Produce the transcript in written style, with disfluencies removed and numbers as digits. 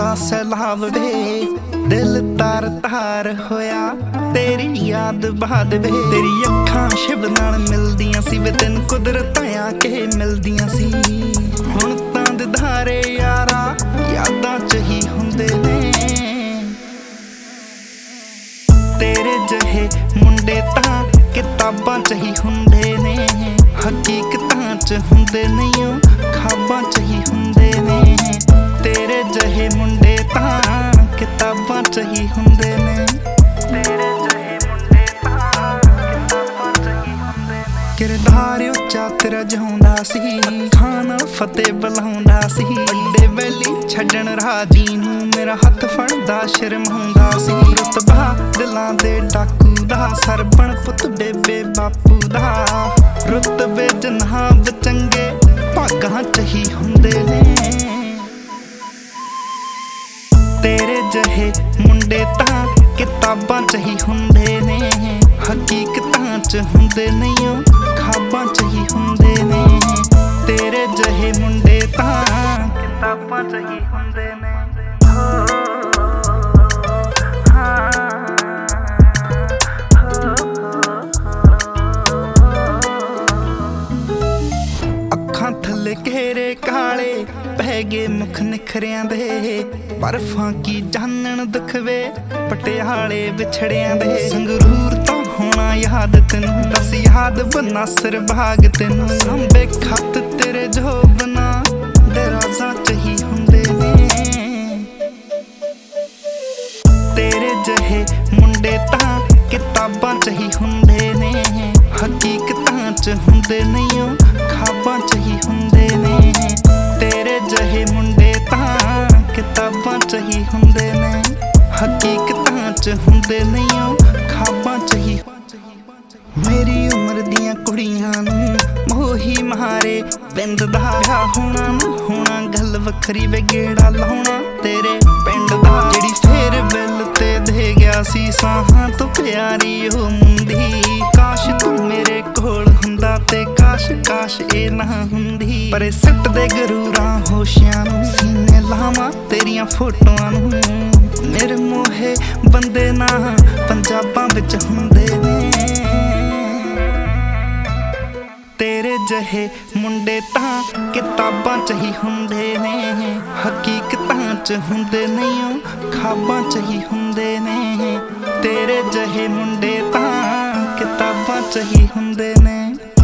आउंदा सैलाब वे दिल तार तार होया तेरी याद बाद वे। तेरी अखां शिव नाल मिलदियां सी वे तेन कुदरत आके मिलदियां सी। हुण तां दिधारे यारा यादां च ही हुंदे ने। तेरे जहे मुंडे तां किताबां च ही हुंदे ने। हकीकतां च हुंदे नहीं ओ ख्वाबां च ही हुंदे ने। तेरे जहे मुंडे तां किताबां च ही हुंदे ने। तेरे जहे मुंडे तां किताबां च ही हुंदे ने। किरदार उच्चा तेरा जाउंदा सी खाना फतेह बुलाउंदा सी। वड्डे बैली छड्डण राजी नूं मेरा हत्थ फड़दा शर्माउंदा सी। रुतबा दिलां दे डाकू दा सरबण पुत बेबे बापू दा। रुतबे जनाब चंगे भागां च ही हुंदे ने। तेरे जहे मुंडे तां किताबां च ही हुंदे ने। हकीकतां च हुंदे नहीं ओ ख्वाबां च ही हुंदे ने। तेरे जहे मुंडे तां किताबां च ही हुंदे ने। अखां थल्ले घेरे काले पै गए मुख निखरियां दे। बर्फां की जानन दुखवे पटियाले विछड़ियां दे। संगरूर तो होना याद तेनू दस याद बनासर बाग तेनू। सांबे खत तेरे जो बना दराजा च ही हुंदे ने। तेरे जहे मुंडे तां किताबां च ही हुंदे ने। हकीकतां च हुंदे नहीं ओ ख्वाबां च ही हुंदे ने। तेरे जहे मुंडे तां किताबां च ही हुंदे ने। हकीकतां च हुंदे नहीं ओ ख्वाबां च ही। मेरी उम्र दियां कुड़ियां नूं मोही मारे बिंद दा विआह होना ना होना गल वखरी वे गेड़ा लाउणा तेरे पिंड दा। जेड़ी फेर बिल ते दे गया सी साहां तो प्यारी ओ मुंदी। काश तू मेरे कोल हुंदा ते काश काश ए ना हुंदी। पर सट दे गरूरां होशियां नूं सीने लावां तेरियां फोटोआं नूं। मेरे मोहे बंदे ना पंजाबां विच हुंदे ने। तेरे जहे मुंडे तां किताबां च ही हुंदे ने। हकीकतां च हुंदे नहीं ओ ख्वाबां च ही हुंदे ने। तेरे जहे मुंडे तां किताबां च ही हुंदे ने।